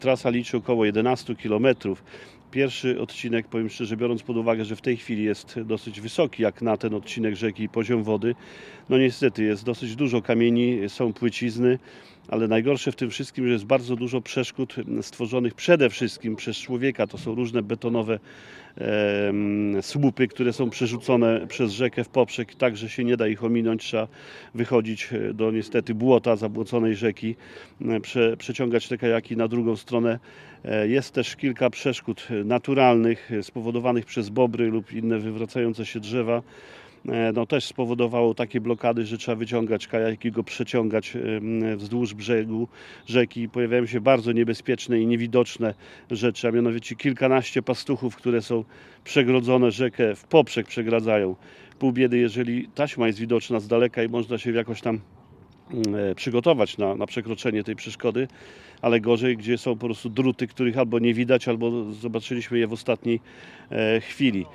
Trasa liczy około 11 km. Pierwszy odcinek, powiem szczerze, biorąc pod uwagę, że w tej chwili jest dosyć wysoki jak na ten odcinek rzeki poziom wody, no niestety jest dosyć dużo kamieni, są płycizny, ale najgorsze w tym wszystkim, że jest bardzo dużo przeszkód stworzonych przede wszystkim przez człowieka. To są różne betonowe słupy, które są przerzucone przez rzekę w poprzek, tak że się nie da ich ominąć. Trzeba wychodzić do niestety błota, zabłoconej rzeki, przeciągać te kajaki na drugą stronę. Jest też kilka przeszkód naturalnych spowodowanych przez bobry lub inne wywracające się drzewa. No też spowodowało takie blokady, że trzeba wyciągać kajaki, go przeciągać wzdłuż brzegu rzeki. Pojawiają się bardzo niebezpieczne i niewidoczne rzeczy, a mianowicie kilkanaście pastuchów, które są przegrodzone, rzekę w poprzek przegradzają. Pół biedy, jeżeli taśma jest widoczna z daleka i można się jakoś tam przygotować na przekroczenie tej przeszkody, ale gorzej, gdzie są po prostu druty, których albo nie widać, albo zobaczyliśmy je w ostatniej chwili.